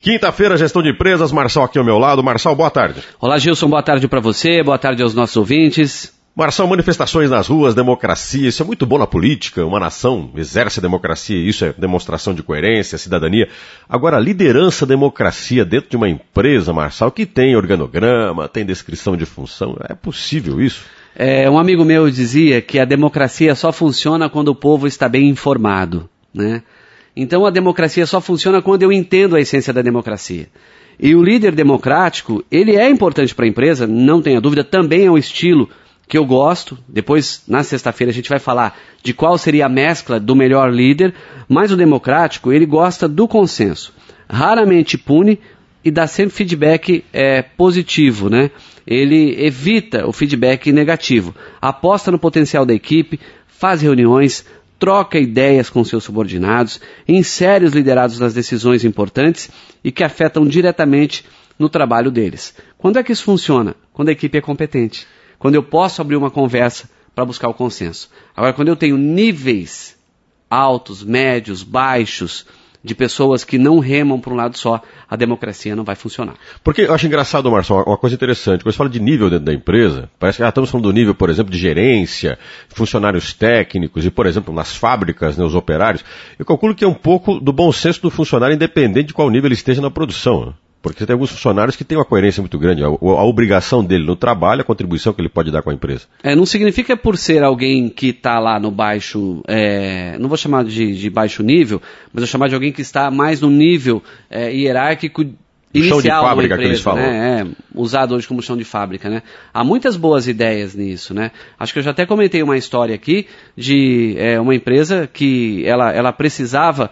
Quinta-feira, gestão de empresas, Marçal aqui ao meu lado. Marçal, boa tarde. Olá, Gilson, boa tarde para você, boa tarde aos nossos ouvintes. Marçal, manifestações nas ruas, democracia, isso é muito bom na política, uma nação exerce a democracia, isso é demonstração de coerência, cidadania. Agora, liderança, democracia dentro de uma empresa, Marçal, que tem organograma, tem descrição de função, é possível isso? Um amigo meu dizia que a democracia só funciona quando o povo está bem informado, né? Então a democracia só funciona quando eu entendo a essência da democracia. E o líder democrático, ele é importante para a empresa, não tenha dúvida, também é um estilo que eu gosto. Depois, na sexta-feira, a gente vai falar de qual seria a mescla do melhor líder, mas o democrático, ele gosta do consenso. Raramente pune e dá sempre feedback positivo, né? Ele evita o feedback negativo, aposta no potencial da equipe, faz reuniões, troca ideias com seus subordinados, insere os liderados nas decisões importantes e que afetam diretamente no trabalho deles. Quando é que isso funciona? Quando a equipe é competente. Quando eu posso abrir uma conversa para buscar o consenso. Agora, quando eu tenho níveis altos, médios, baixos, de pessoas que não remam para um lado só, a democracia não vai funcionar. Porque eu acho engraçado, Marçal, uma coisa interessante, quando você fala de nível dentro da empresa, parece que estamos falando do nível, por exemplo, de gerência, funcionários técnicos e, por exemplo, nas fábricas, né, os operários. Eu calculo que é um pouco do bom senso do funcionário, independente de qual nível ele esteja na produção, né? Porque você tem alguns funcionários que têm uma coerência muito grande, a obrigação dele no trabalho, a contribuição que ele pode dar com a empresa. Não significa por ser alguém que está lá no baixo, não vou chamar de baixo nível, mas vou chamar de alguém que está mais no nível hierárquico inicial chão de fábrica, da empresa, que eles falam. Né? Usado hoje como chão de fábrica, né? Há muitas boas ideias nisso, né? Acho que eu já até comentei uma história aqui de uma empresa que ela precisava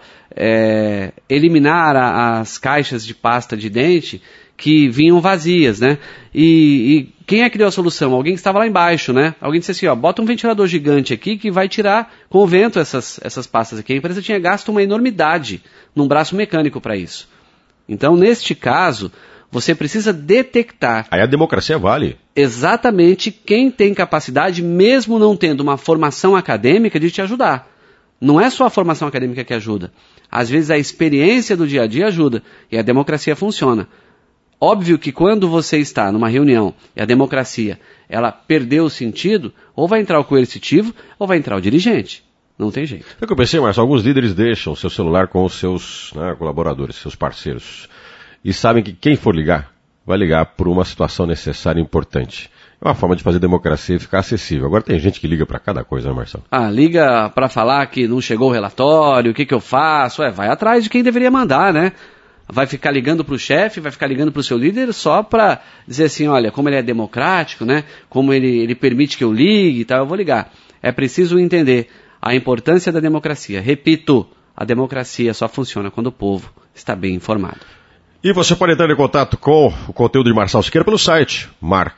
eliminar as caixas de pasta de dente que vinham vazias, né? E quem é que deu a solução? Alguém que estava lá embaixo, né? Alguém disse assim, bota um ventilador gigante aqui que vai tirar com o vento essas pastas aqui. A empresa tinha gasto uma enormidade num braço mecânico para isso. Então, neste caso, você precisa detectar... Aí a democracia vale. Exatamente quem tem capacidade, mesmo não tendo uma formação acadêmica, de te ajudar. Não é só a formação acadêmica que ajuda. Às vezes a experiência do dia a dia ajuda. E a democracia funciona. Óbvio que quando você está numa reunião e a democracia ela perdeu o sentido, ou vai entrar o coercitivo, ou vai entrar o dirigente. Não tem jeito. É que eu pensei, Marcelo, alguns líderes deixam o seu celular com os seus colaboradores, seus parceiros, e sabem que quem for ligar, vai ligar por uma situação necessária e importante. É uma forma de fazer a democracia ficar acessível. Agora tem gente que liga para cada coisa, né, Marcelo? Liga para falar que não chegou o relatório, o que eu faço? Vai atrás de quem deveria mandar, né? Vai ficar ligando para o chefe, vai ficar ligando para o seu líder só para dizer assim, olha, como ele é democrático, né? Como ele permite que eu ligue e tal, eu vou ligar. É preciso entender a importância da democracia. Repito, a democracia só funciona quando o povo está bem informado. E você pode entrar em contato com o conteúdo de Marçal Siqueira pelo site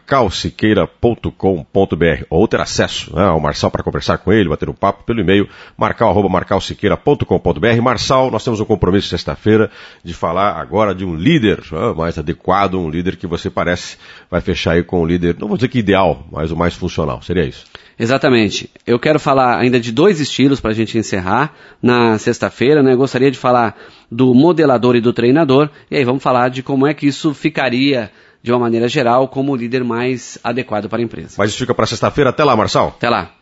marcalsiqueira.com.br ou ter acesso ao Marçal para conversar com ele, bater um papo pelo e-mail marcal@marcalsiqueira.com.br. Marçal, nós temos um compromisso sexta-feira de falar agora de um líder mais adequado, um líder que você parece vai fechar aí com um líder, não vou dizer que ideal, mas o mais funcional. Seria isso? Exatamente. Eu quero falar ainda de 2 estilos para a gente encerrar na sexta-feira, né? Eu gostaria de falar do modelador e do treinador, e aí vamos falar de como é que isso ficaria, de uma maneira geral, como o líder mais adequado para a empresa. Mas isso fica para sexta-feira. Até lá, Marçal. Até lá.